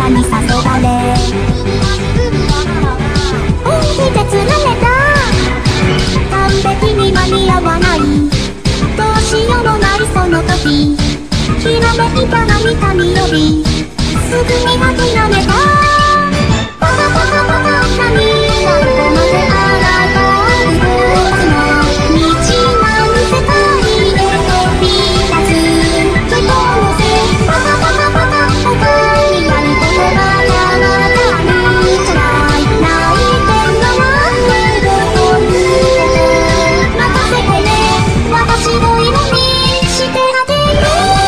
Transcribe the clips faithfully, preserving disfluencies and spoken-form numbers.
らに誘われ本気で釣られた完璧に間に合わないどうしようもないその時ひらめいた何かによりすぐに諦めたパタパタパタ何何個まであらがう動かない道なん世界へ飛び立つ人のせいパタパタパタ他にやることがなかったりじゃない泣いてるのは目で追いて任せてね私を色にしてあげる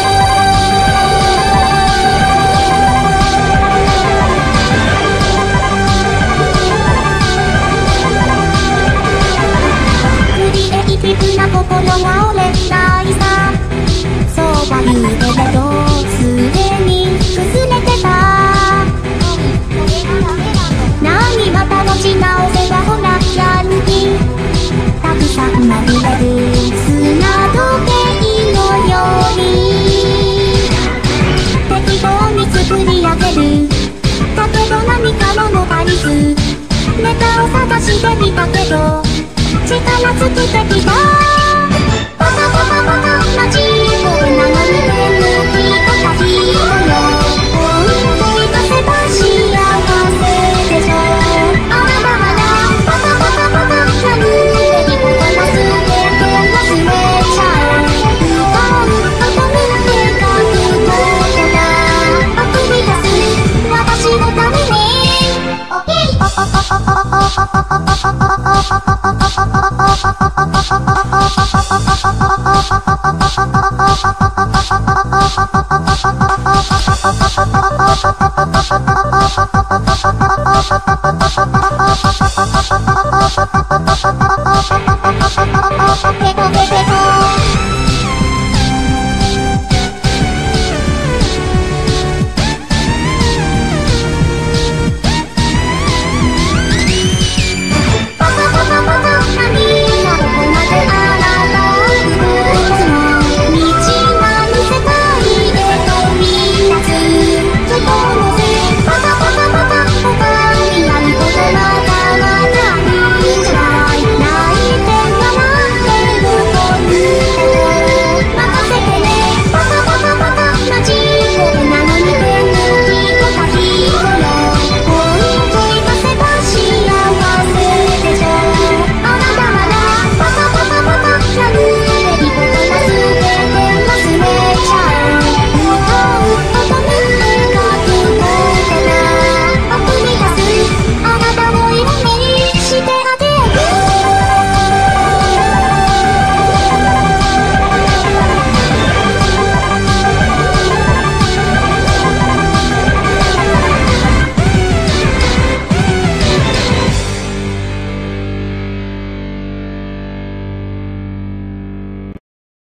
クリエイティブな心が折れないさそうは言うけれどすでに崩れてた何また持ち直せばほらやる気たくさんまみれる砂時計のように適当に作り上げるだけど何か物足りずネタを探してみたけど力尽きてきたパタパタパタな自分なの